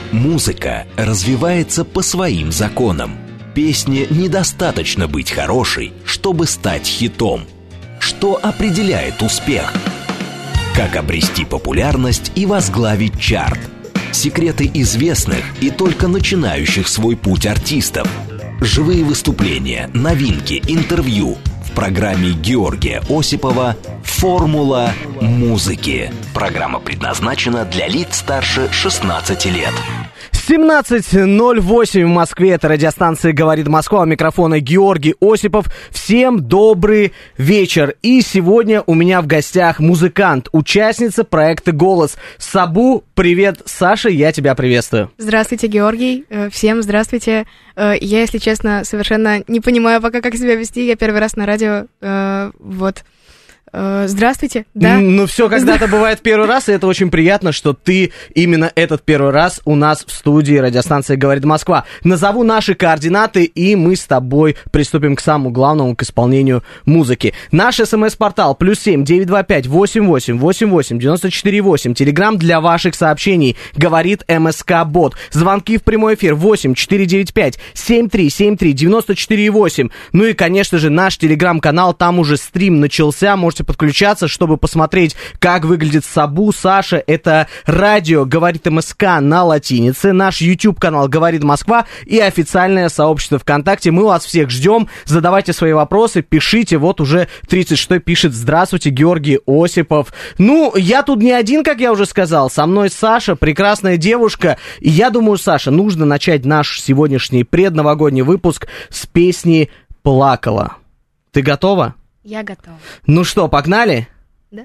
Музыка развивается по своим законам. Песне недостаточно быть хорошей, чтобы стать хитом. Что определяет успех? Как обрести популярность и возглавить чарт? Секреты известных и только начинающих свой путь артистов. Живые выступления, новинки, интервью. В программе Георгия Осипова «Формула музыки». Программа предназначена для лиц старше 16 лет. 17:08 в Москве. Это радиостанция «Говорит Москва». У микрофона Георгий Осипов. Всем добрый вечер. И сегодня у меня в гостях музыкант, участница проекта «Голос». Сабу, привет. Саша, я тебя приветствую. Здравствуйте, Георгий. Всем здравствуйте. Я, если честно, совершенно не понимаю пока, как себя вести. Я первый раз на радио. Здравствуйте, да? Ну, все когда-то бывает первый раз, и это очень приятно, что ты именно этот первый раз у нас в студии радиостанции «Говорит Москва». Назову наши координаты, и мы с тобой приступим к самому главному, к исполнению музыки. Наш СМС-портал +7 925 88 88 94 8. Телеграм для ваших сообщений. Говорит МСК-бот. Звонки в прямой эфир 8 495 7373 94 8. Ну и, конечно же, наш телеграм-канал, там уже стрим начался, можете подключаться, чтобы посмотреть, как выглядит Сабу, Саша. Это радио «Говорит МСК» на латинице, наш YouTube-канал «Говорит Москва» и официальное сообщество ВКонтакте. Мы вас всех ждем. Задавайте свои вопросы, пишите. Вот уже 36-й пишет: «Здравствуйте, Георгий Осипов». Ну, я тут не один, как я уже сказал. Со мной Саша, прекрасная девушка. И я думаю, Саша, нужно начать наш сегодняшний предновогодний выпуск с песни «Плакала». Ты готова? Я готова. Ну что, погнали? Да.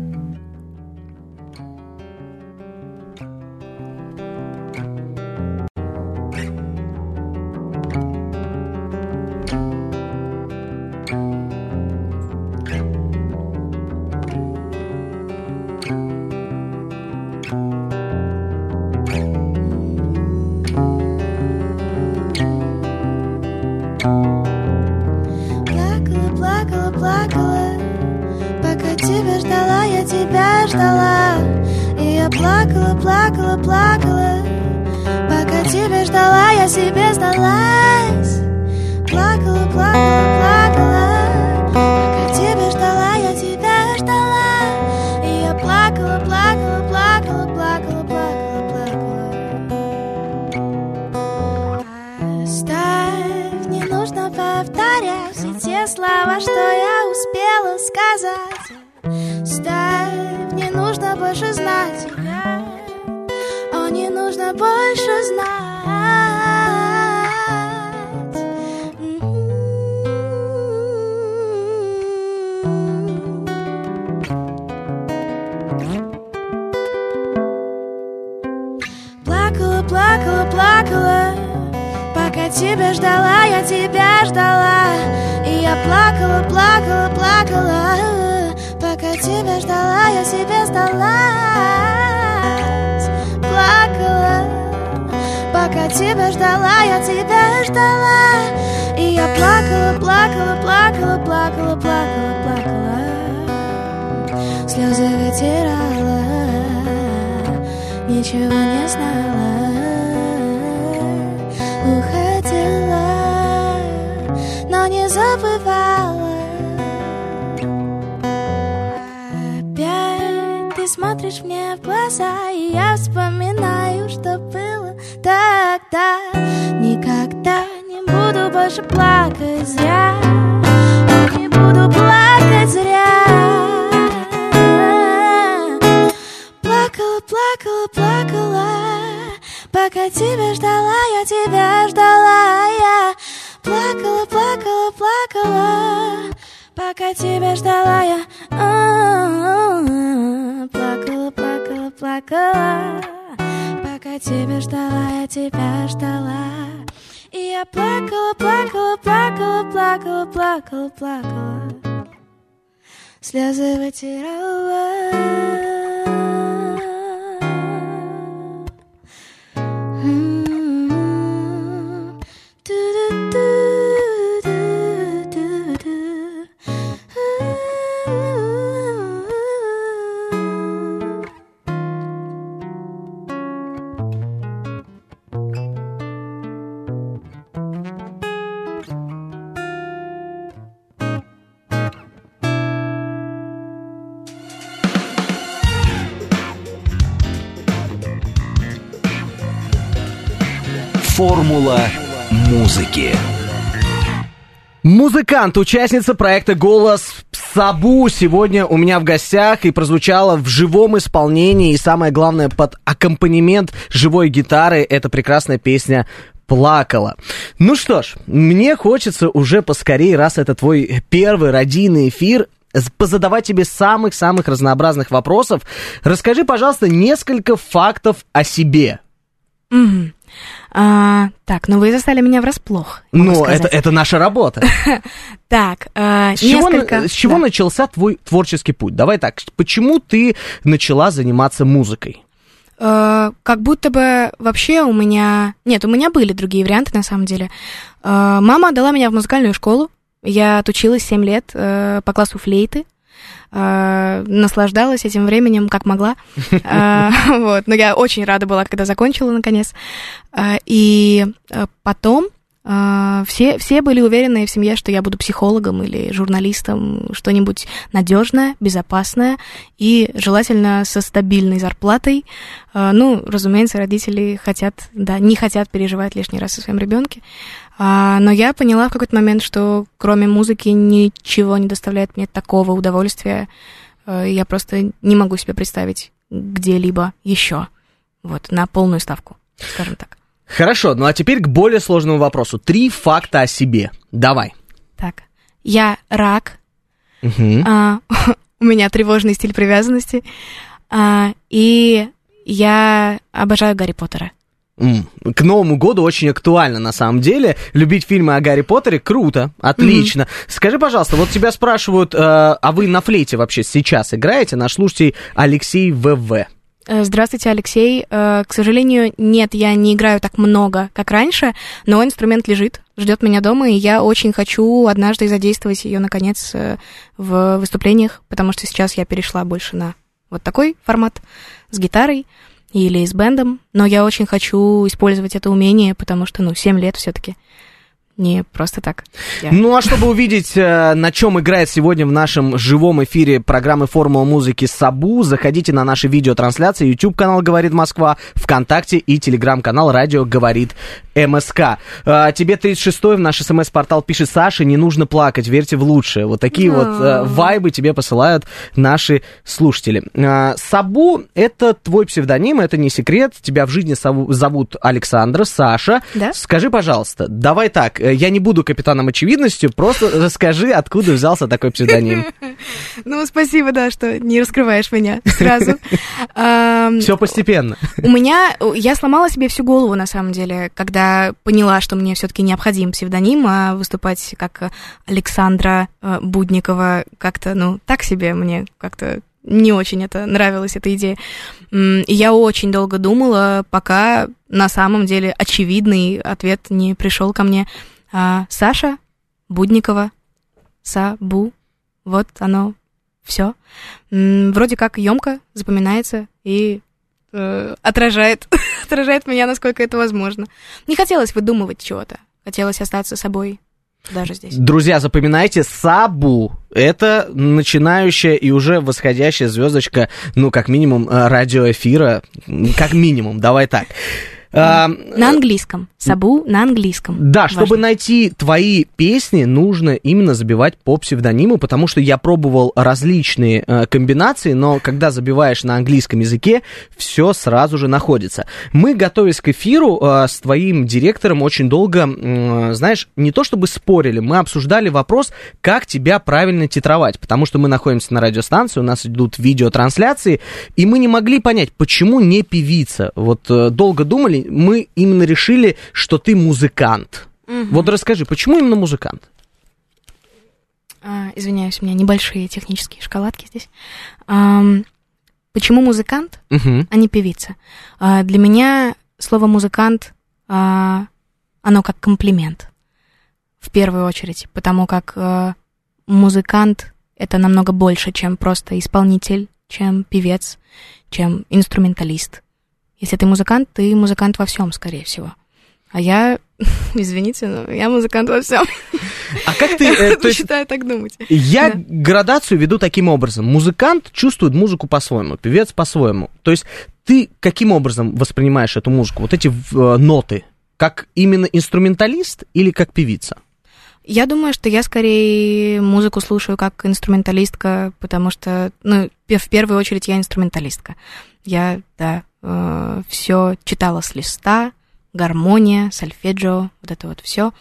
Плакала, пока тебя ждала, я тебя ждала. И я плакала, плакала, плакала, пока тебя ждала, я себе сдалась. Плакала, плакала, плакала, пока тебя ждала, я тебя ждала. И я плакала, плакала, плакала, плакала, плакала, плакала. Оставь, не нужно повторять все те слова, что я успела сказать. Ставь, не нужно больше знать тебя. О, не нужно больше знать. Плакала, плакала, плакала, пока тебя ждала, я тебя ждала. И я плакала, плакала, плакала, пока тебя ждала, я себе сдалась. Плакала, пока тебя ждала, я тебя ждала. И я плакала, плакала, плакала, плакала, плакала, плакала. Слезы вытирала, ничего не знала. Уходила, но не забывала. Опять ты смотришь мне в глаза, и я вспоминаю, что было тогда. Никогда не буду больше плакать зря. Не буду плакать зря. Плакала, плакала, плакала, пока тебя ждала, я тебя ждала. Я плакала, плакала, плакала, пока тебя ждала, я плакала, плакала, плакала, пока тебя ждала, я тебя ждала. И я плакала, плакала, плакала, плакала, плакала, плакала, слезы вытирала. Формула музыки. Музыкант, участница проекта «Голос Сабу» сегодня у меня в гостях и прозвучала в живом исполнении, и самое главное, под аккомпанемент живой гитары, эта прекрасная песня «Плакала». Ну что ж, мне хочется уже поскорее, раз это твой первый радийный эфир, позадавать тебе самых-самых разнообразных вопросов. Расскажи, пожалуйста, несколько фактов о себе. Так, ну вы застали меня врасплох. Ну, это наша работа. Так, С чего начался твой творческий путь? Давай так, почему ты начала заниматься музыкой? Как будто бы вообще у меня... Нет, у меня были другие варианты, на самом деле. Мама отдала меня в музыкальную школу. Я отучилась 7 лет по классу флейты. Наслаждалась этим временем, как могла. Вот. Но я очень рада была, когда закончила, наконец. И потом все были уверены в семье, что я буду психологом или журналистом, что-нибудь надежное, безопасное и желательно со стабильной зарплатой. Ну, разумеется, родители не хотят переживать лишний раз о своем ребенке. Но я поняла в какой-то момент, что кроме музыки ничего не доставляет мне такого удовольствия. Я просто не могу себе представить где-либо еще. Вот, на полную ставку, скажем так. Хорошо, ну а теперь к более сложному вопросу. 3 факта о себе. Давай. Так, я рак. У меня тревожный стиль привязанности. И я обожаю Гарри Поттера. К Новому году очень актуально, на самом деле. Любить фильмы о Гарри Поттере круто, отлично. Скажи, пожалуйста, вот тебя спрашивают, а вы на флейте вообще сейчас играете? Наш слушатель Алексей ВВ. Здравствуйте, Алексей. К сожалению, нет, я не играю так много, как раньше, но инструмент лежит, ждет меня дома, и я очень хочу однажды задействовать ее, наконец, в выступлениях, потому что сейчас я перешла больше на вот такой формат с гитарой или с бэндом, но я очень хочу использовать это умение, потому что, 7 лет все-таки. Не просто так. Ну, а чтобы увидеть, на чем играет сегодня в нашем живом эфире программы «Формула музыки» Сабу, заходите на наши видеотрансляции, YouTube-канал «Говорит Москва», ВКонтакте и Телеграм-канал «Радио Говорит МСК». Тебе 36-й в наш СМС-портал пишет: Саша, не нужно плакать, верьте в лучшее. Вот такие вот вайбы тебе посылают наши слушатели. Сабу — это твой псевдоним, это не секрет. Тебя в жизни зовут Александра, Саша. Да? Скажи, пожалуйста, давай так, я не буду капитаном очевидностью, просто расскажи, откуда взялся такой псевдоним. Ну, спасибо, да, что не раскрываешь меня сразу. Все постепенно. Я сломала себе всю голову, на самом деле, когда поняла, что мне все-таки необходим псевдоним, а выступать как Александра Будникова как-то, так себе, мне как-то не очень это нравилась, эта идея. И я очень долго думала, пока на самом деле очевидный ответ не пришел ко мне. Саша Будникова, Сабу, вот оно все. Вроде как емко запоминается и отражает меня, насколько это возможно. Не хотелось выдумывать чего-то, хотелось остаться собой. Даже здесь. Друзья, запоминайте, Сабу — это начинающая и уже восходящая звездочка, как минимум, радиоэфира. Как минимум, давай так. На английском. Сабу на английском. Да, чтобы найти твои песни, нужно именно забивать по псевдониму, потому что я пробовал различные комбинации, но когда забиваешь на английском языке, все сразу же находится. Мы, готовясь к эфиру, с твоим директором очень долго, знаешь, не то чтобы спорили, мы обсуждали вопрос, как тебя правильно титровать, потому что мы находимся на радиостанции, у нас идут видеотрансляции, и мы не могли понять, почему не певица. Вот долго думали, мы именно решили, что ты музыкант. Вот расскажи, почему именно музыкант? Извиняюсь, у меня небольшие технические шоколадки здесь. Почему музыкант, а не певица? Для меня слово «музыкант», оно как комплимент, в первую очередь, потому как музыкант — это намного больше, чем просто исполнитель, чем певец, чем инструменталист. Если ты музыкант во всем, скорее всего. А я, извините, но я музыкант во всем. А как ты... Предпочитаю так думать. Я градацию веду таким образом. Музыкант чувствует музыку по-своему, певец по-своему. То есть ты каким образом воспринимаешь эту музыку? Вот эти ноты, как именно инструменталист или как певица? Я думаю, что я скорее музыку слушаю как инструменталистка, потому что, ну, в первую очередь я инструменталистка. Я, да, все читала с листа, гармония, сольфеджио, вот это вот все.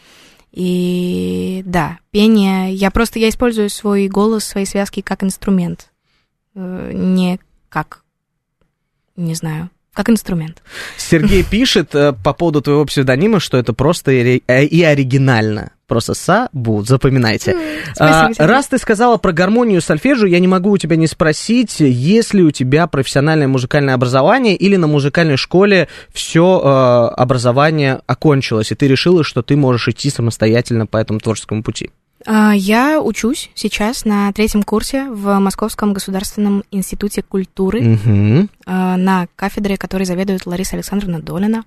И да, пение, я использую свой голос, свои связки как инструмент, не как, не знаю, как инструмент. Сергей пишет по поводу твоего псевдонима, что это просто и оригинально. Просто Сабу, запоминайте. Спасибо, Сергей. Раз ты сказала про гармонию и сольфеджио, я не могу у тебя не спросить, есть ли у тебя профессиональное музыкальное образование или на музыкальной школе все образование окончилось, и ты решила, что ты можешь идти самостоятельно по этому творческому пути? Я учусь сейчас на 3-м курсе в Московском государственном институте культуры на кафедре, которой заведует Лариса Александровна Долина.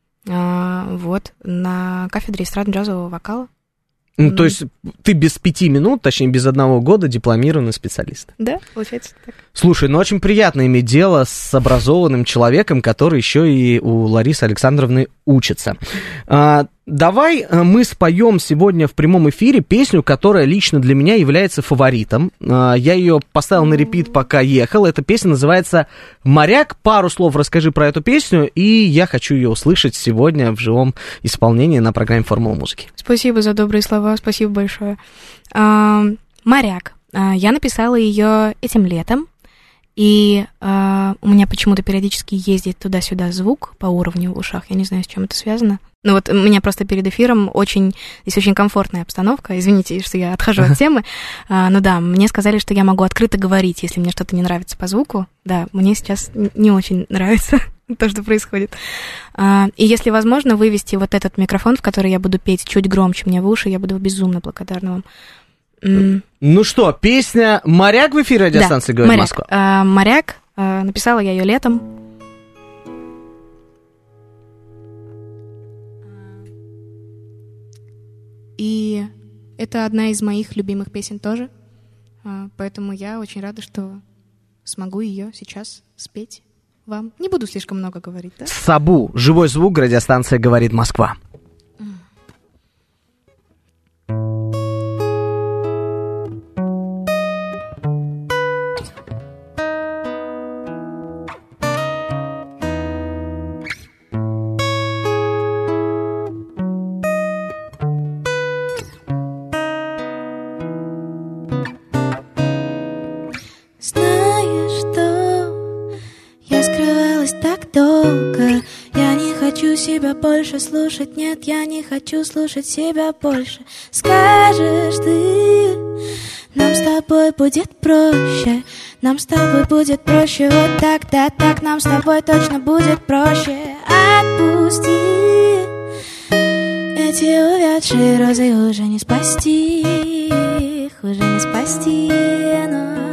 Вот, на кафедре эстрадно-джазового вокала. Ну, то есть ты без 5 минут, точнее, без 1 года дипломированный специалист. Да, получается так. Слушай, ну очень приятно иметь дело с образованным человеком, который еще и у Ларисы Александровны учится. Давай мы споем сегодня в прямом эфире песню, которая лично для меня является фаворитом. Я ее поставил на репит, пока ехал. Эта песня называется «Моряк». Пару слов расскажи про эту песню, и я хочу ее услышать сегодня в живом исполнении на программе «Формула музыки». Спасибо за добрые слова, спасибо большое. «Моряк». Я написала ее этим летом, и у меня почему-то периодически ездит туда-сюда звук по уровню в ушах. Я не знаю, с чем это связано. Ну вот у меня просто перед эфиром здесь очень комфортная обстановка. Извините, что я отхожу от темы. Но да, мне сказали, что я могу открыто говорить, если мне что-то не нравится по звуку. Да, мне сейчас не очень нравится то, что происходит. И если возможно вывести вот этот микрофон, в который я буду петь чуть громче мне в уши, я буду безумно благодарна вам. Ну что, песня «Моряк» в эфире радиостанции «Говорит Москва». «Моряк». Написала я ее летом. И это одна из моих любимых песен тоже. Поэтому я очень рада, что смогу ее сейчас спеть вам. Не буду слишком много говорить, да? Сабу, живой звук, радиостанция «Говорит Москва». Себя больше слушать, нет, я не хочу слушать себя больше. Скажешь ты, нам с тобой будет проще, нам с тобой будет проще, вот так, да, так, нам с тобой точно будет проще. Отпусти, эти увядшие розы уже не спасти, их уже не спасти, но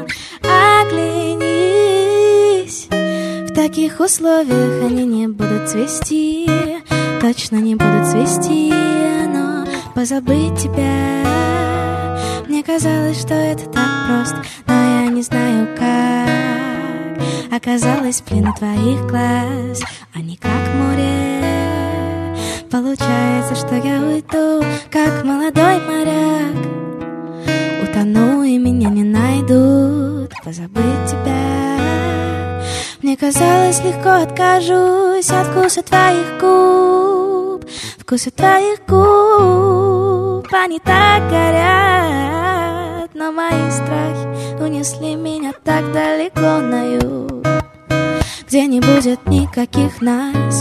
оглянись, в таких условиях они не будут цвести, точно не будут цвести, но позабыть тебя. Мне казалось, что это так просто, но я не знаю как. Оказалось, в плену твоих глаз, они как море. Получается, что я уйду, как молодой моряк. Утону и меня не найдут, позабыть тебя. Мне казалось, легко откажусь от вкуса твоих губ, вкуса твоих губ. Они так горят, но мои страхи унесли меня так далеко на юг, где не будет никаких нас.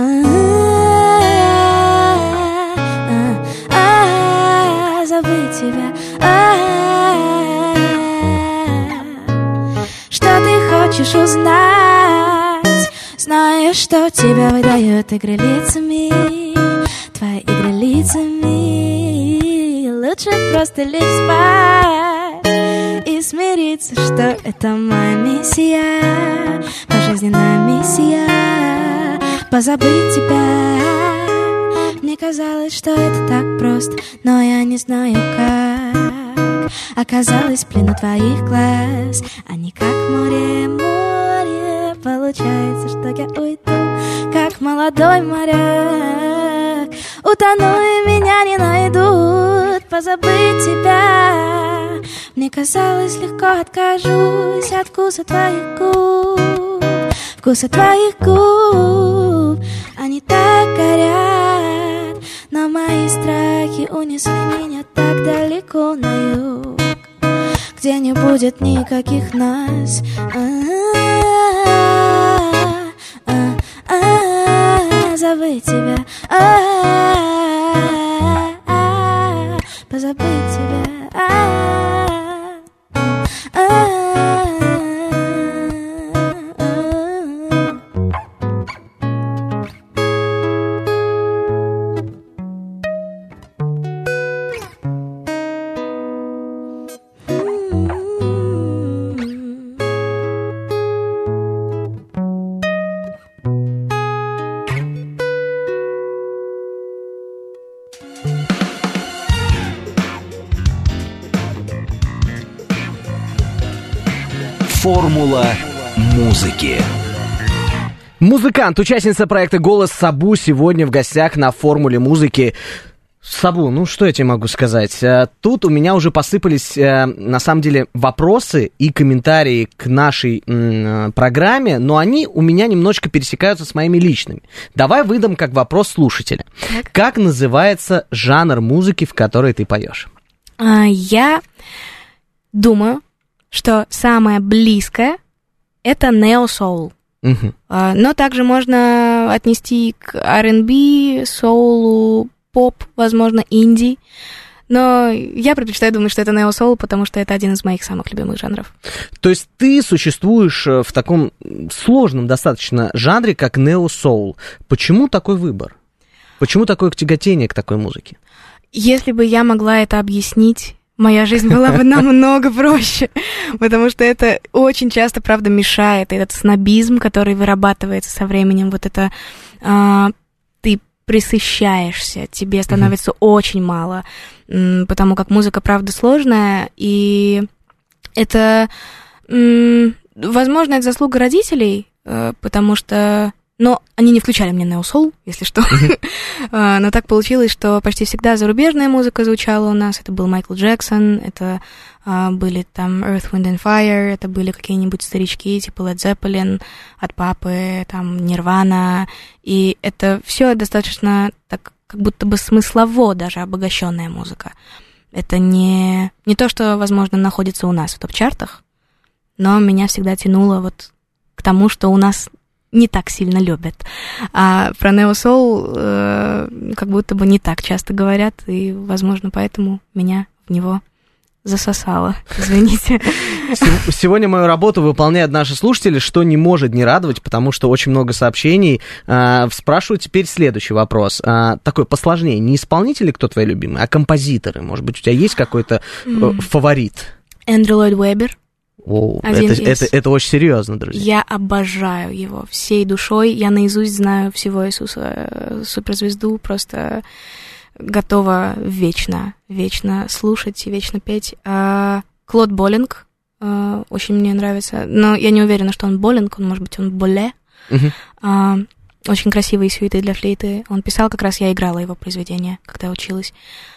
Забыть тебя. Что ты хочешь узнать, зная, что тебя выдает игры лицами, твои игры лицами. Лучше просто лечь спать и смириться, что это моя миссия, пожизненная миссия, позабыть тебя. Мне казалось, что это так просто, но я не знаю как. Оказалось, в плену твоих глаз, они как море, море. Получается, что я уйду, как молодой моряк. утону и меня не найдут. Позабыть тебя, мне казалось, легко откажусь от вкуса твоих губ. Вкуса твоих губ, они так горят, но мои страхи унесли меня так далеко на юг, где не будет никаких нас. Забыть тебя, позабыть тебя. Формула музыки. Музыкант, участница проекта «Голос» Сабу сегодня в гостях на «Формуле музыки». Сабу, ну что я тебе могу сказать? Тут у меня уже посыпались, на самом деле, вопросы и комментарии к нашей программе, но они у меня немножечко пересекаются с моими личными. Давай выдам как вопрос слушателя. Как называется жанр музыки, в которой ты поешь? Я думаю, что самое близкое — это нео-соул. Но также можно отнести к R&B, соулу, поп, возможно, инди. Но я предпочитаю думать, что это нео-соул, потому что это один из моих самых любимых жанров. То есть ты существуешь в таком сложном достаточно жанре, как нео-соул. Почему такой выбор? Почему такое тяготение к такой музыке? Если бы я могла это объяснить, моя жизнь была бы намного проще, потому что это очень часто, правда, мешает. Этот снобизм, который вырабатывается со временем, вот это ты пресыщаешься, тебе становится очень мало, потому как музыка, правда, сложная, и это, возможно, это заслуга родителей, потому что... Но они не включали мне нео-соул, если что. Но так получилось, что почти всегда зарубежная музыка звучала у нас. Это был Майкл Джексон, это были там Earth, Wind and Fire, это были какие-нибудь старички типа Led Zeppelin от папы, там Nirvana. И это все достаточно так, как будто бы смыслово даже обогащенная музыка. Это не то, что, возможно, находится у нас в топ-чартах, но меня всегда тянуло вот к тому, что у нас не так сильно любят. А про нео-соул как будто бы не так часто говорят, и, возможно, поэтому меня в него засосало. Извините. Сегодня мою работу выполняют наши слушатели, что не может не радовать, потому что очень много сообщений. Спрашиваю теперь следующий вопрос. Такой посложнее. Не исполнители, кто твои любимые, а композиторы? Может быть, у тебя есть какой-то фаворит? Эндрю Ллойд Уэббер. О, это очень серьезно, друзья. Я обожаю его всей душой. Я наизусть знаю всего Иисуса, суперзвезду, просто готова вечно слушать и вечно петь. Клод Боллинг очень мне нравится, но я не уверена, что он Боллинг, может быть, он Боле. Очень красивые сюиты для флейты. Он писал, как раз я играла его произведения, когда училась.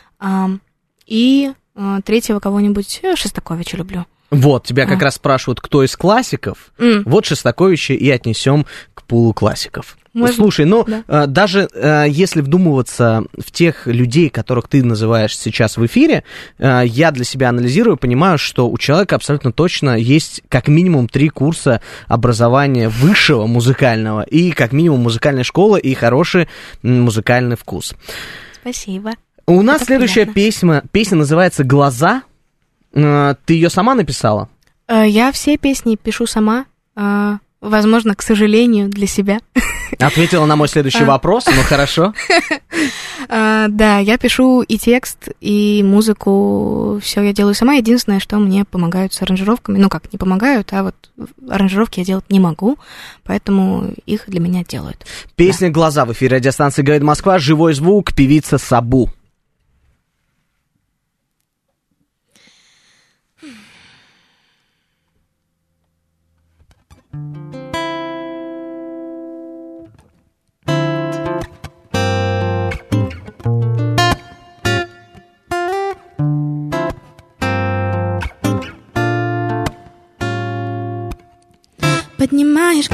И третьего кого-нибудь, Шостаковича люблю. Вот, тебя как раз спрашивают, кто из классиков. Вот Шостаковича и отнесем к пулу классиков. Можно? Слушай, ну, да. Даже если вдумываться в тех людей, которых ты называешь сейчас в эфире, я для себя анализирую, понимаю, что у человека абсолютно точно есть как минимум 3 курса образования высшего музыкального, и как минимум музыкальная школа, и хороший музыкальный вкус. Спасибо. У нас следующая песня называется «Глаза». Ты ее сама написала? Я все песни пишу сама, возможно, к сожалению, для себя. Ответила на мой следующий вопрос, ну хорошо. Да, я пишу и текст, и музыку, все я делаю сама. Единственное, что мне помогают с аранжировками, ну как, не помогают, а вот аранжировки я делать не могу, поэтому их для меня делают. Песня «Глаза» в эфире радиостанции «Говорит Москва», живой звук, певица Сабу.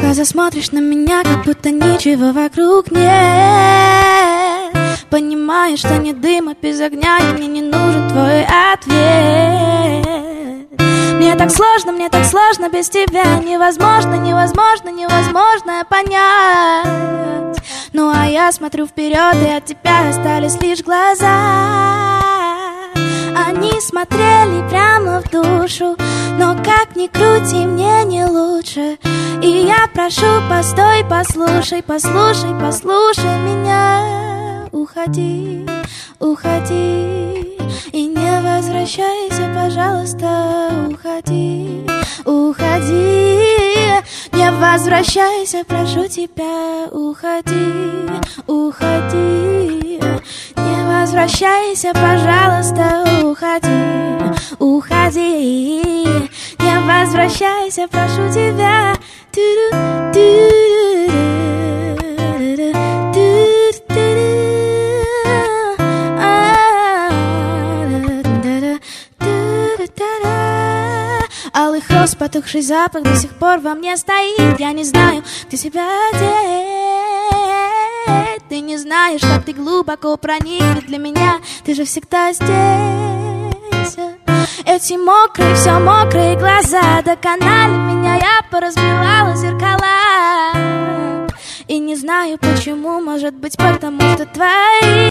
глаза смотришь на меня, как будто ничего вокруг нет. Понимаешь, что не дыма без огня, и мне не нужен твой ответ. Мне так сложно без тебя. Невозможно, невозможно, невозможно понять. Ну а я смотрю вперед, и от тебя остались лишь глаза. Они смотрели прямо в душу, но как ни крути, мне не лучше. И я прошу, постой, послушай, послушай, послушай меня. Уходи, уходи и не возвращайся, пожалуйста. Уходи, уходи, не возвращайся, прошу тебя. Уходи, уходи, не возвращайся, пожалуйста. Уходи, уходи, не возвращайся, прошу тебя. Алых роз, потухший запах до сих пор во мне стоит. Я не знаю, где себя деть. Ты не знаешь, как ты глубоко проникнет для меня. Ты же всегда здесь. Эти мокрые, все мокрые глаза доконали меня. Я поразбивала зеркала. И не знаю почему, может быть потому что твои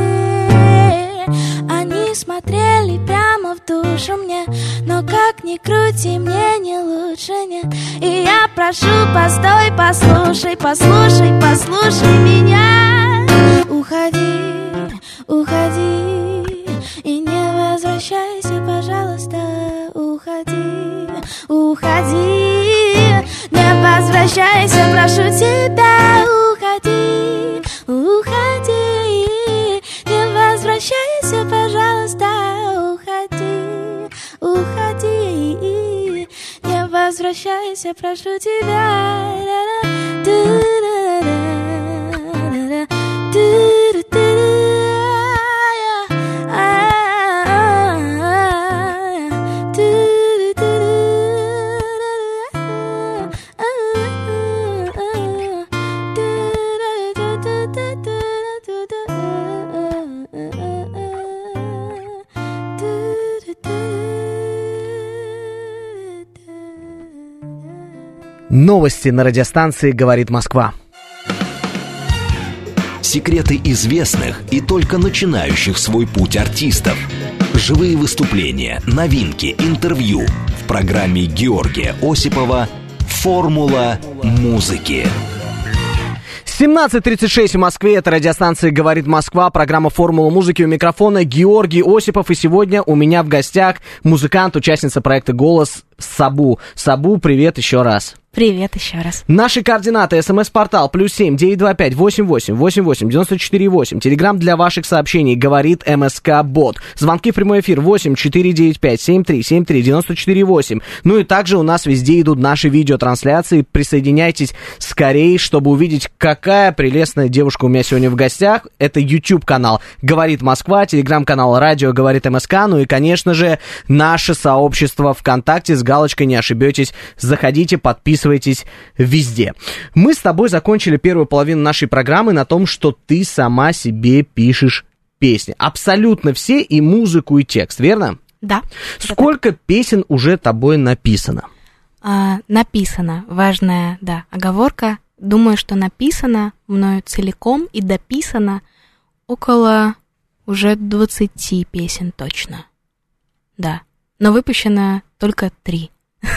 они смотрели прямо в душу мне. Но как ни крути, мне не лучше, нет. И я прошу, постой, послушай, послушай, послушай меня. Уходи, уходи и не возвращайся, пожалуйста. Уходи, уходи, не возвращайся, прошу тебя. Уходи, уходи, не возвращайся, пожалуйста. Уходи, уходи, не возвращайся, прошу тебя. Новости на радиостанции «Говорит Москва». Секреты известных и только начинающих свой путь артистов. Живые выступления, новинки, интервью в программе Георгия Осипова «Формула музыки». 17:36 в Москве, это радиостанция «Говорит Москва», программа «Формула музыки», у микрофона Георгий Осипов, и сегодня у меня в гостях музыкант, участница проекта «Голос» Сабу. Сабу, привет еще раз. Привет еще раз. Наши координаты: СМС-портал +7 925 88 88 94 8. Телеграм для ваших сообщений «Говорит МСК Бот». Звонки в прямой эфир 8 495 73 73 94 8. Ну и также у нас везде идут наши видеотрансляции. Присоединяйтесь скорее, чтобы увидеть, какая прелестная девушка у меня сегодня в гостях. Это YouTube-канал «Говорит Москва», телеграм-канал «Радио Говорит МСК», ну и, конечно же, наше сообщество ВКонтакте с галочкой «Не ошибетесь». Заходите, подписывайтесь везде. Мы с тобой закончили первую половину нашей программы на том, что ты сама себе пишешь песни. Абсолютно все, и музыку, и текст, верно? Да. Сколько песен уже тобой написано? Написано. Важная, да, оговорка. Думаю, что написано мною целиком и дописано около уже 20 песен точно. Да. Но выпущено только 3.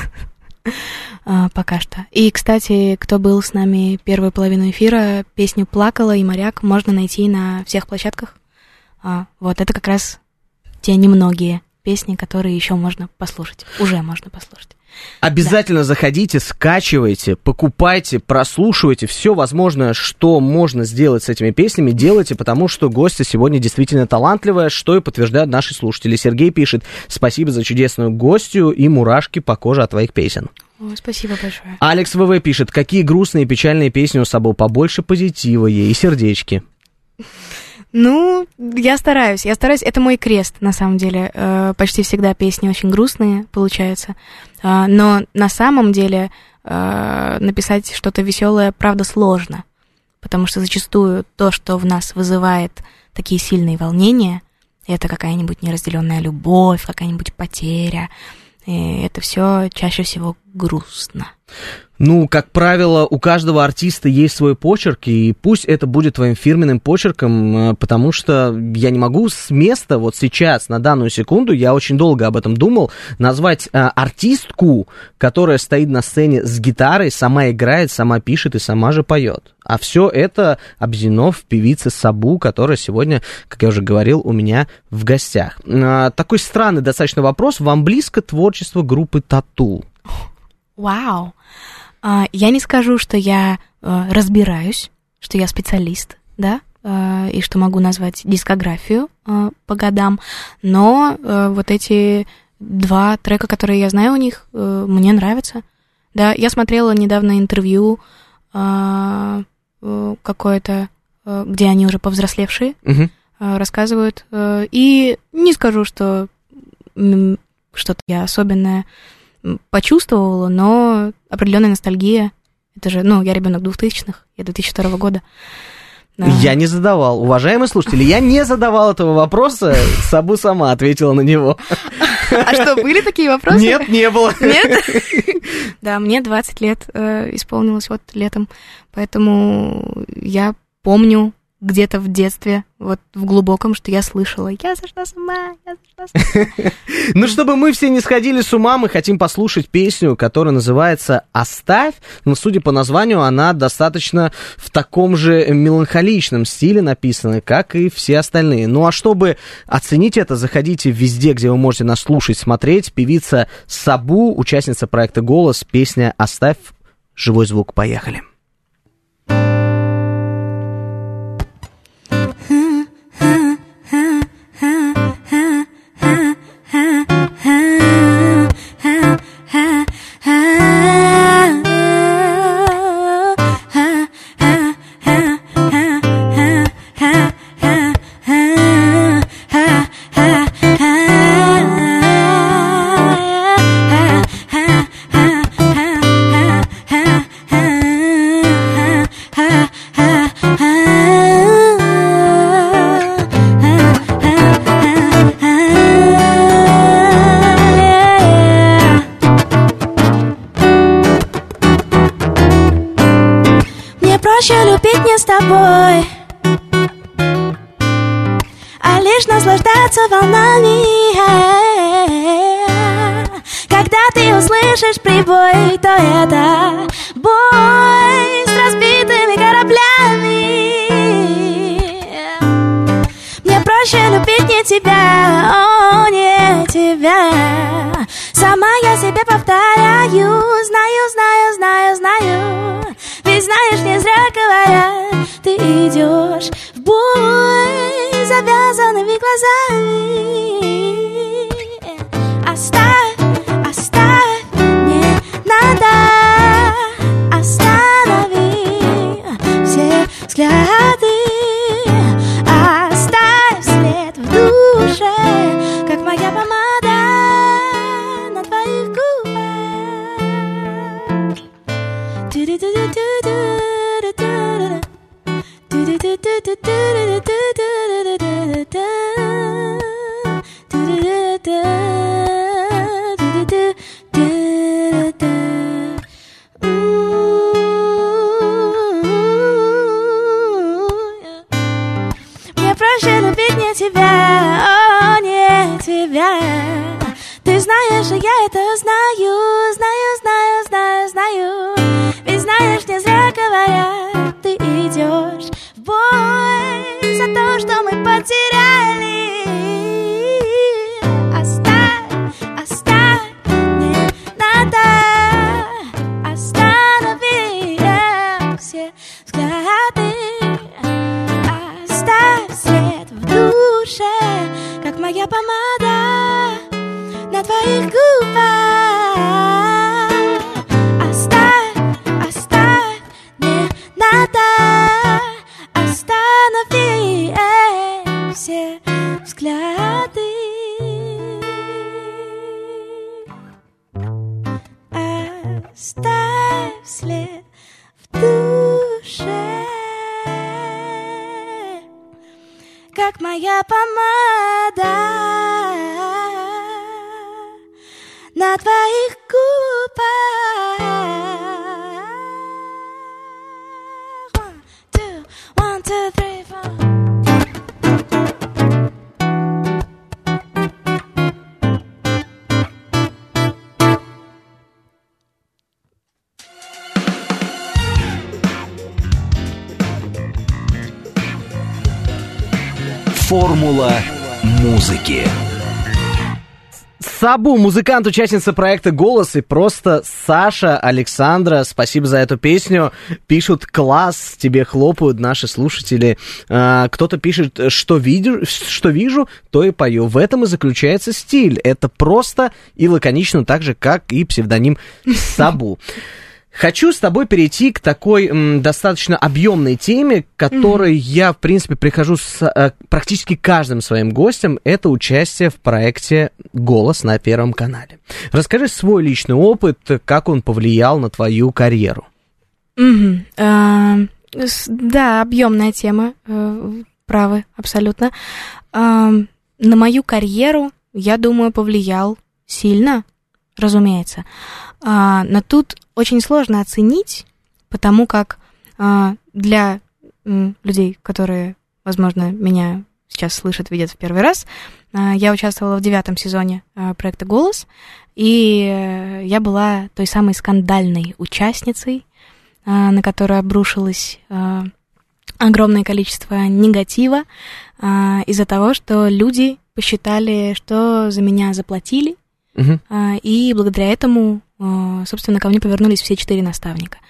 Пока что. И, кстати, кто был с нами первую половину эфира, песню «Плакала» и «Моряк» можно найти на всех площадках. Вот это как раз те немногие песни, которые еще можно послушать. Уже можно послушать. Обязательно заходите, скачивайте, покупайте, прослушивайте. Все возможное, что можно сделать с этими песнями, делайте, потому что гостья сегодня действительно талантливая, что и подтверждают наши слушатели. Сергей пишет: спасибо за чудесную гостью и мурашки по коже от твоих песен. Ой, спасибо большое. Алекс ВВ пишет: какие грустные и печальные песни у Сабо, побольше позитива ей и сердечки. Ну, я стараюсь. Это мой крест, на самом деле. Почти всегда песни очень грустные получаются. Но на самом деле написать что-то веселое, правда, сложно. Потому что зачастую то, что в нас вызывает такие сильные волнения, это какая-нибудь неразделенная любовь, какая-нибудь потеря. И это все чаще всего грустно. Ну, как правило, у каждого артиста есть свой почерк, и пусть это будет твоим фирменным почерком, потому что я не могу с места вот сейчас, на данную секунду, я очень долго об этом думал, назвать артистку, которая стоит на сцене с гитарой, сама играет, сама пишет и сама же поет. А все это объединено в певице Сабу, которая сегодня, как я уже говорил, у меня в гостях. Такой странный достаточно вопрос. Вам близко творчество группы Тату? Вау! Я не скажу, что я разбираюсь, что я специалист, да, и что могу назвать дискографию по годам, но вот эти 2 трека, которые я знаю у них, мне нравятся. Да, я смотрела недавно интервью какое-то, где они уже повзрослевшие, рассказывают, и не скажу, что что-то я особенное почувствовала, но определенная ностальгия. Это же, я ребенок 2000-х, я 2002 года. Да. Я не задавал. Уважаемые слушатели, я не задавал этого вопроса, Сабу сама ответила на него. А что, были такие вопросы? Нет, не было. Нет? Да, мне 20 лет исполнилось вот летом, поэтому я помню где-то в детстве, вот в глубоком, что я слышала. Я сошла с ума. Ну, чтобы мы все не сходили с ума, мы хотим послушать песню, которая называется «Оставь». Но, судя по названию, она достаточно в таком же меланхоличном стиле написана, как и все остальные. Ну, а чтобы оценить это, заходите везде, где вы можете нас слушать, смотреть. Певица Сабу, участница проекта «Голос», песня «Оставь». Живой звук. Поехали. с тобой, а лишь наслаждаться волнами. Когда ты услышишь прибой, то это бой с разбитыми кораблями. Мне проще любить не тебя, о, не тебя. Сама я себе повторяю, знаю. Ведь знаешь, не зря говорят, ты идешь в бой с завязанными глазами. Оставь, не надо, останови все взгляды. Оставь след в душе, как моя помада на твоих губах. Мне проще любить не тебя, о, не тебя. Ты знаешь, и я это знаю. Ведь знаешь, не зря говорят, ты идешь в бой за то, что мы потеряли. Оставь, не надо, останови все взгляды. Оставь след в душе, как моя помада на твоих губах. Оставь, не надо, останови как моя помада на твоих губах. 1, 2, 3, 4. Формула музыки. Сабу, музыкант, участница проекта «Голос», и просто Саша, Александра, спасибо за эту песню. Пишут «класс», тебе хлопают наши слушатели. Кто-то пишет, что вижу, то и пою. В этом и заключается стиль. Это просто и лаконично, так же, как и псевдоним Сабу. Хочу с тобой перейти к такой достаточно объемной теме, к которой я, в принципе, прихожу с практически каждым своим гостем. Это участие в проекте «Голос» на Первом канале. Расскажи свой личный опыт, как он повлиял на твою карьеру. Да, объемная тема, правы, абсолютно. На мою карьеру, я думаю, повлиял сильно, разумеется. Но тут очень сложно оценить, потому как для людей, которые, возможно, меня сейчас слышат, видят в первый раз, я участвовала в 9-м сезоне проекта «Голос», и я была той самой скандальной участницей, на которую обрушилось огромное количество негатива из-за того, что люди посчитали, что за меня заплатили, и благодаря этому, собственно, ко мне повернулись все 4 наставника.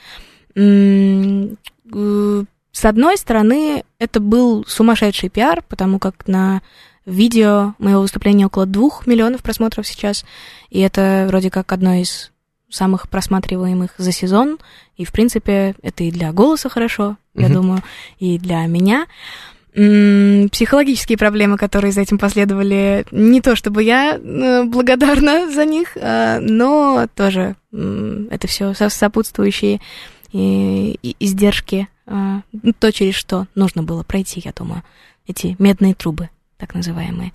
С одной стороны, это был сумасшедший пиар, потому как на видео моего выступления около 2 миллионов просмотров сейчас, и это вроде как одно из самых просматриваемых за сезон, и, в принципе, это и для «Голоса» хорошо, я думаю, и для меня. Психологические проблемы, которые за этим последовали, не то чтобы я благодарна за них, но тоже это все сопутствующие издержки, то, через что нужно было пройти, я думаю, эти медные трубы, так называемые.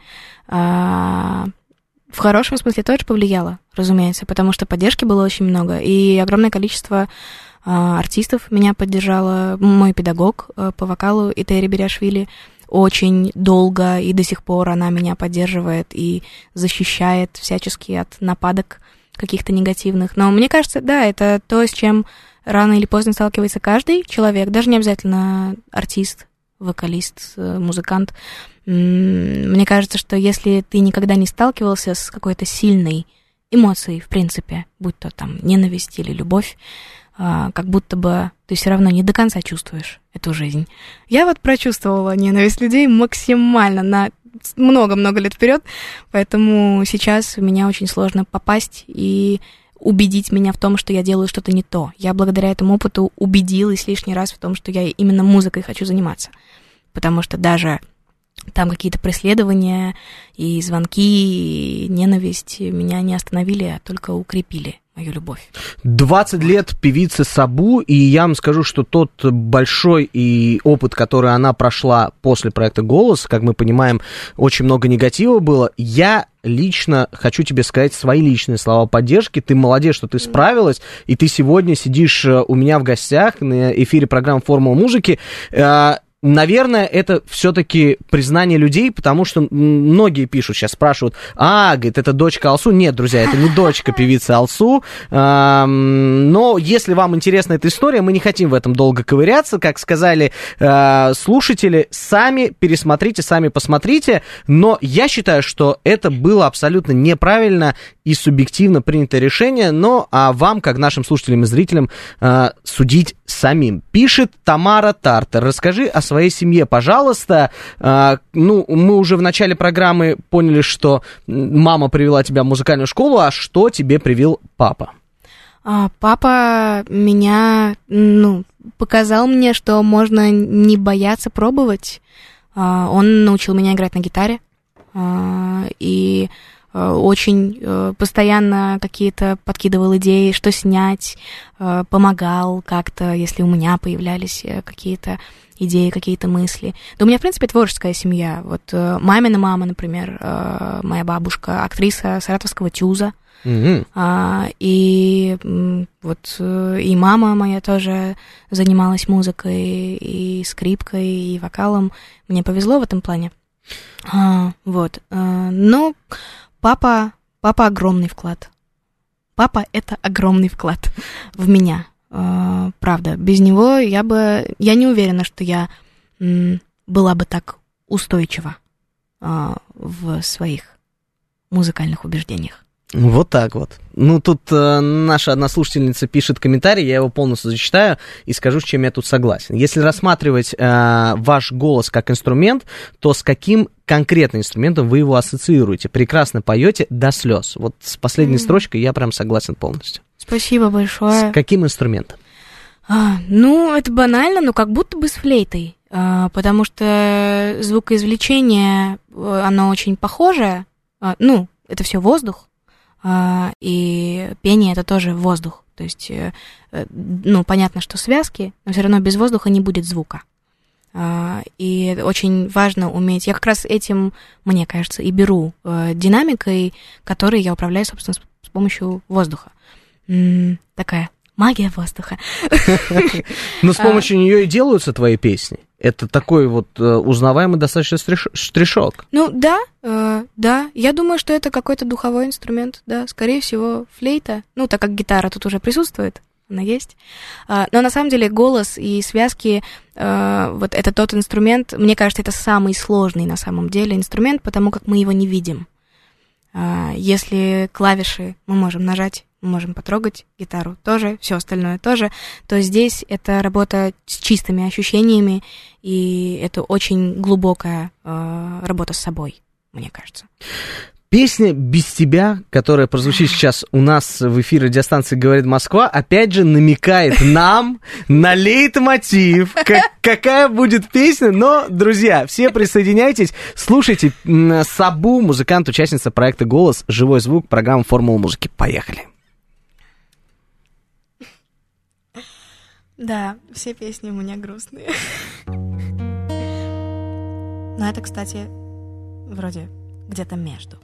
В хорошем смысле тоже повлияло, разумеется, потому что поддержки было очень много, и огромное количество артистов меня поддержала. Мой педагог по вокалу Итери Беряшвили очень долго, и до сих пор она меня поддерживает и защищает всячески от нападок каких-то негативных. Но мне кажется, да, это то, с чем рано или поздно сталкивается каждый человек, даже не обязательно артист, вокалист, музыкант. Мне кажется, что если ты никогда не сталкивался с какой-то сильной эмоцией, в принципе, будь то там ненависть или любовь, как будто бы ты все равно не до конца чувствуешь эту жизнь. Я вот прочувствовала ненависть людей максимально на много-много лет вперед, поэтому сейчас у меня очень сложно попасть и убедить меня в том, что я делаю что-то не то. Я благодаря этому опыту убедилась лишний раз в том, что я именно музыкой хочу заниматься, потому что даже там какие-то преследования и звонки, и ненависть меня не остановили, а только укрепили мою любовь. 20 лет певицы Сабу, и я вам скажу, что тот большой и опыт, который она прошла после проекта «Голос», как мы понимаем, очень много негатива было. Я лично хочу тебе сказать свои личные слова поддержки. Ты молодец, что ты справилась, и ты сегодня сидишь у меня в гостях на эфире программы «Формула музыки». Наверное, это все-таки признание людей, потому что многие пишут, сейчас спрашивают, говорит, это дочка Алсу. Нет, друзья, это не дочка певицы Алсу. Но если вам интересна эта история, мы не хотим в этом долго ковыряться. Как сказали слушатели, сами пересмотрите, сами посмотрите. Но я считаю, что это было абсолютно неправильно и субъективно принятое решение. Но вам, как нашим слушателям и зрителям, судить самим. Пишет Тамара Тартер. Расскажи о своей семье, пожалуйста. Мы уже в начале программы поняли, что мама привела тебя в музыкальную школу, а что тебе привел папа? Папа меня, показал мне, что можно не бояться пробовать. Он научил меня играть на гитаре. И очень постоянно какие-то подкидывал идеи, что снять, помогал как-то, если у меня появлялись какие-то идеи, какие-то мысли. Да у меня, в принципе, творческая семья. Вот мамина мама, например, моя бабушка, актриса Саратовского ТЮЗа. И вот и мама моя тоже занималась музыкой, и скрипкой, и вокалом. Мне повезло в этом плане. Вот. Но папа огромный вклад. Папа — это огромный вклад в меня. Правда. Без него я не уверена, что я была бы так устойчива в своих музыкальных убеждениях. Вот так вот. Ну, тут наша одна слушательница пишет комментарий, я его полностью зачитаю и скажу, с чем я тут согласен. Если рассматривать ваш голос как инструмент, то с каким конкретным инструментом вы его ассоциируете? Прекрасно поете до слез. Вот с последней строчкой я прям согласен полностью. Спасибо большое. С каким инструментом? Ну, это банально, но как будто бы с флейтой, потому что звукоизвлечение, оно очень похожее. Ну, это все воздух. И пение — это тоже воздух. То есть, ну, понятно, что связки, но все равно без воздуха не будет звука. И очень важно уметь... Я как раз этим, мне кажется, и беру динамикой, которой я управляю, собственно, с помощью воздуха. Такая магия воздуха. Но с помощью нее и делаются твои песни. Это такой вот узнаваемый достаточно штришок. Ну, да. Я думаю, что это какой-то духовой инструмент, да. Скорее всего, флейта. Ну, так как гитара тут уже присутствует, она есть. Но на самом деле голос и связки, вот это тот инструмент, мне кажется, это самый сложный на самом деле инструмент, потому как мы его не видим. Если клавиши мы можем нажать, мы можем потрогать, гитару тоже, все остальное тоже, то здесь это работа с чистыми ощущениями, и это очень глубокая работа с собой, мне кажется. Песня «Без тебя», которая прозвучит сейчас у нас в эфире радиостанции «Говорит Москва», опять же намекает нам на лейтмотив, какая будет песня. Но, друзья, все присоединяйтесь, слушайте Сабу, музыкант, участница проекта «Голос», «Живой звук», программа «Формула музыки». Поехали. Да, все песни у меня грустные. Но это, кстати, вроде где-то между.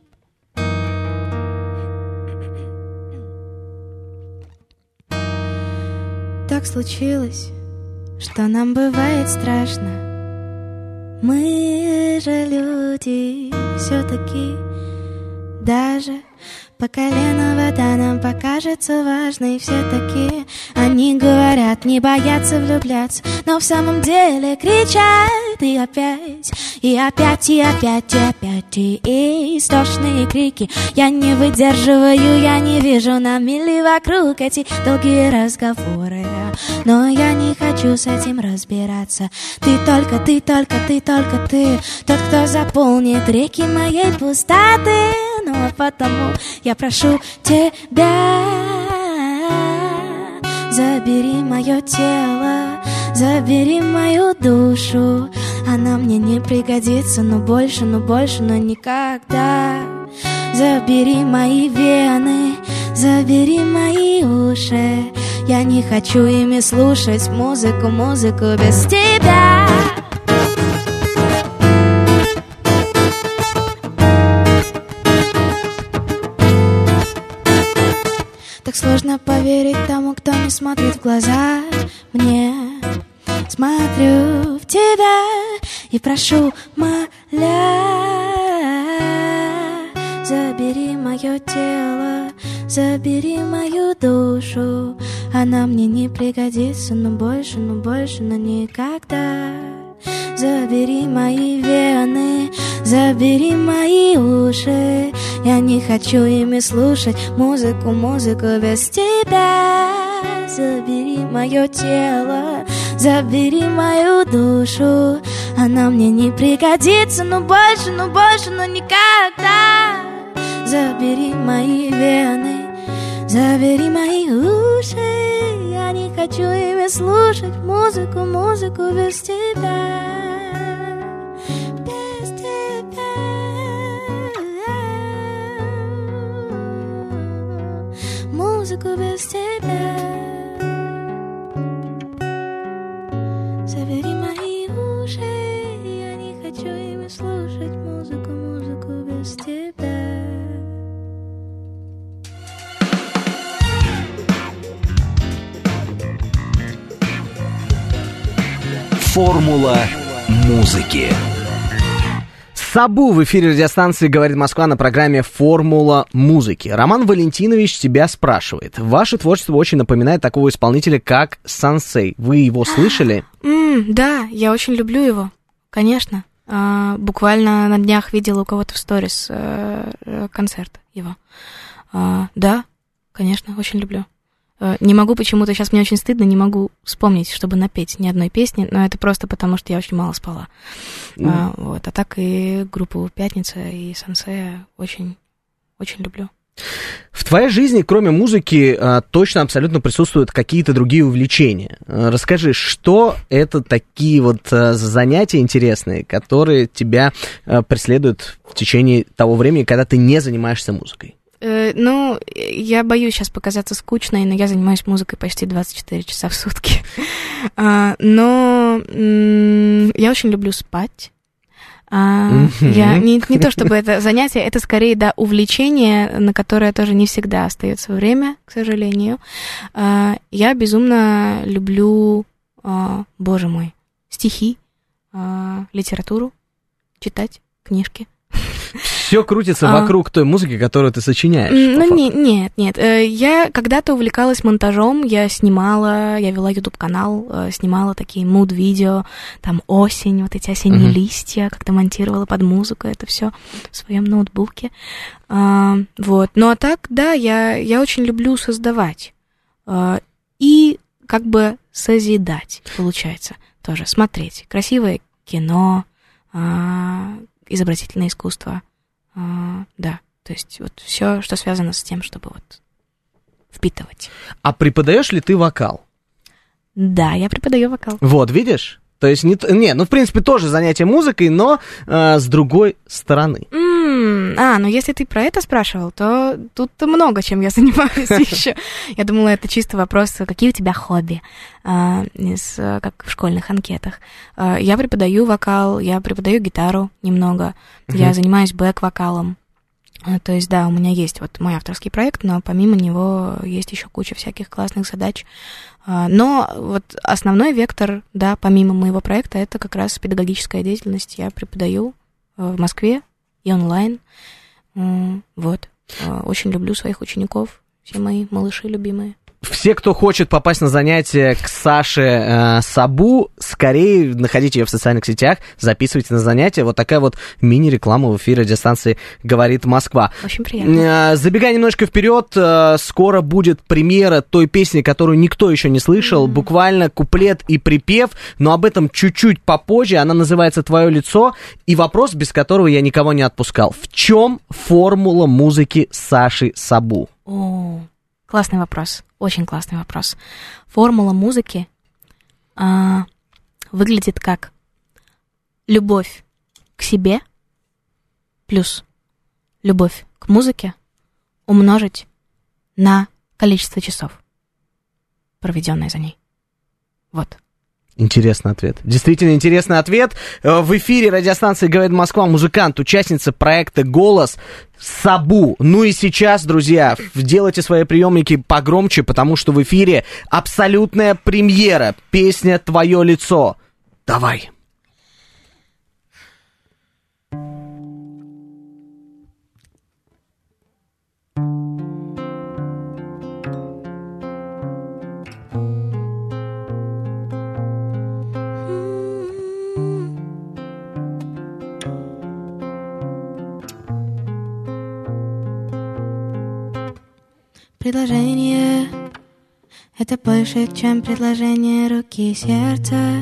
Так случилось, что нам бывает страшно. Мы же люди все-таки. Даже по колено вода нам покажется важной. Все такие, они говорят, не боятся влюбляться, но в самом деле кричат. И опять, и опять, и опять, и опять, и истошные крики. Я не выдерживаю, я не вижу на мили вокруг эти долгие разговоры. Но я не хочу с этим разбираться. Ты только, ты только, ты только ты, тот, кто заполнит реки моей пустоты. Ну а потому я прошу тебя, забери мое тело, забери мою душу. Она мне не пригодится, но больше, но никогда. Забери мои вены, забери мои уши. Я не хочу ими слушать музыку без тебя. Так сложно поверить тому, кто не смотрит в глаза мне. Смотрю в тебя и прошу, моля, забери мое тело, забери мою душу. Она мне не пригодится, но больше, но никогда. Забери мои вены, забери мои уши. Я не хочу ими слушать музыку без тебя. Забери мое тело, забери мою душу. Она мне не пригодится, но больше, но никогда. Забери мои вены, забери мои уши. Я не хочу ими слушать музыку без тебя. Без тебя. тебя. Формула музыки. Сабу в эфире радиостанции «Говорит Москва» на программе «Формула музыки». Роман Валентинович тебя спрашивает. Ваше творчество очень напоминает такого исполнителя, как Сансей. Вы его слышали? Да, я очень люблю его, конечно. Буквально на днях видела у кого-то в сторис концерт его. Да, конечно, очень люблю. Не могу почему-то, сейчас мне очень стыдно, не могу вспомнить, чтобы напеть ни одной песни, но это просто потому, что я очень мало спала. Вот. А так и группу «Пятница» и «Сансея» очень, очень люблю. В твоей жизни, кроме музыки, точно абсолютно присутствуют какие-то другие увлечения. Расскажи, что это такие вот занятия интересные, которые тебя преследуют в течение того времени, когда ты не занимаешься музыкой? Ну, я боюсь сейчас показаться скучной, но я занимаюсь музыкой почти 24 часа в сутки. Но я очень люблю спать. Я не то чтобы это занятие, это скорее, да, увлечение, на которое тоже не всегда остается время, к сожалению. Я безумно люблю, боже мой, стихи, литературу, читать книжки. Все крутится вокруг той музыки, которую ты сочиняешь. Ну, нет. Я когда-то увлекалась монтажом, я вела YouTube-канал, снимала такие муд-видео, там осень, вот эти осенние листья, как-то монтировала под музыку, это все в своем ноутбуке. Вот. Ну, а так, да, я очень люблю создавать. И как бы созидать, получается, тоже смотреть. Красивое кино, изобразительное искусство. Да, то есть вот все, что связано с тем, чтобы вот впитывать. А преподаешь ли ты вокал? Да, я преподаю вокал. Вот, видишь? То есть, в принципе, тоже занятие музыкой, но с другой стороны. Ну если ты про это спрашивал, то тут много чем я занимаюсь еще. Я думала, это чисто вопрос, какие у тебя хобби, как в школьных анкетах. Я преподаю вокал, я преподаю гитару немного, я занимаюсь бэк-вокалом. То есть, да, у меня есть вот мой авторский проект, но помимо него есть еще куча всяких классных задач. Но вот основной вектор, да, помимо моего проекта, это как раз педагогическая деятельность. Я преподаю в Москве и онлайн. Вот. Очень люблю своих учеников, все мои малыши любимые. Все, кто хочет попасть на занятия к Саше Сабу, скорее находите ее в социальных сетях, записывайте на занятия. Вот такая вот мини-реклама в эфире радиостанции «Говорит Москва». Очень приятно. Забегая немножко вперед, скоро будет премьера той песни, которую никто еще не слышал. Буквально куплет и припев, но об этом чуть-чуть попозже. Она называется «Твое лицо». И вопрос, без которого я никого не отпускал. В чем формула музыки Саши Сабу? Классный вопрос, очень классный вопрос. Формула музыки выглядит как любовь к себе плюс любовь к музыке умножить на количество часов, проведенное за ней. Вот. Интересный ответ. Действительно интересный ответ. В эфире радиостанции «Говорит Москва» музыкант, участница проекта «Голос» Сабу. Ну и сейчас, друзья, делайте свои приемники погромче, потому что в эфире абсолютная премьера. Песня «Твое лицо». Давай. Предложение — это больше, чем предложение руки и сердца.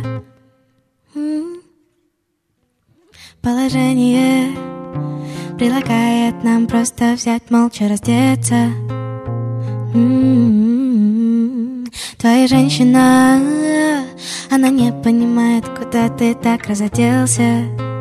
Положение предлагает нам просто взять, молча раздеться. Твоя женщина, она не понимает, куда ты так разоделся.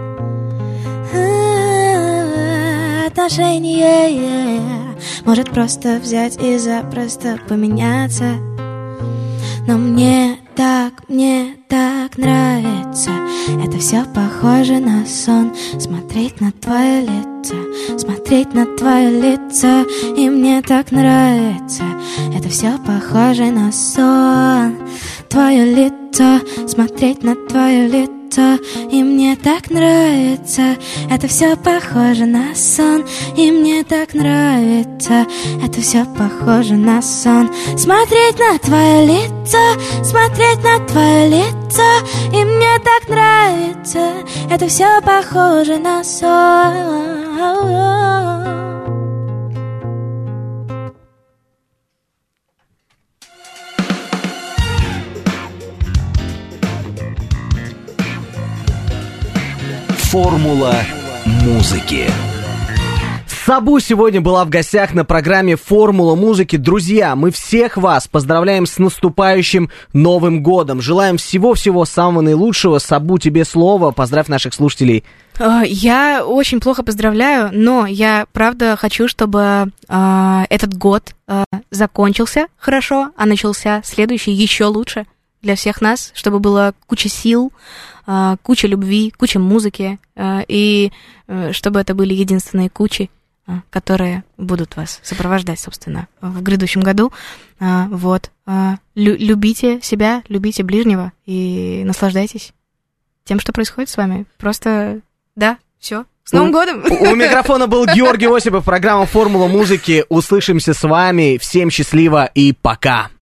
Отношения может просто взять и запросто поменяться. Но мне так так нравится. Это все похоже на сон. Смотреть на твое лицо, смотреть на твое лицо. И мне так нравится. Это все похоже на сон. Твое лицо, смотреть на твое лицо. И мне так нравится. Это все похоже на сон. И мне так нравится. Это все похоже на сон. Смотреть на твое лицо, смотреть на твое лицо. И мне так нравится. Это все похоже на сон. Формула музыки. Сабу сегодня была в гостях на программе «Формула музыки». Друзья, мы всех вас поздравляем с наступающим Новым годом. Желаем всего-всего самого наилучшего. Сабу, тебе слово. Поздравь наших слушателей. Я очень плохо поздравляю, но я правда хочу, чтобы этот год закончился хорошо, а начался следующий еще лучше для всех нас, чтобы было куча сил, куча любви, куча музыки, и чтобы это были единственные кучи, которые будут вас сопровождать, собственно, в грядущем году. Вот. Любите себя, любите ближнего и наслаждайтесь тем, что происходит с вами. Просто, да, все. С Новым годом! У микрофона был Георгий Осипов, программа «Формула музыки». Услышимся с вами. Всем счастливо и пока!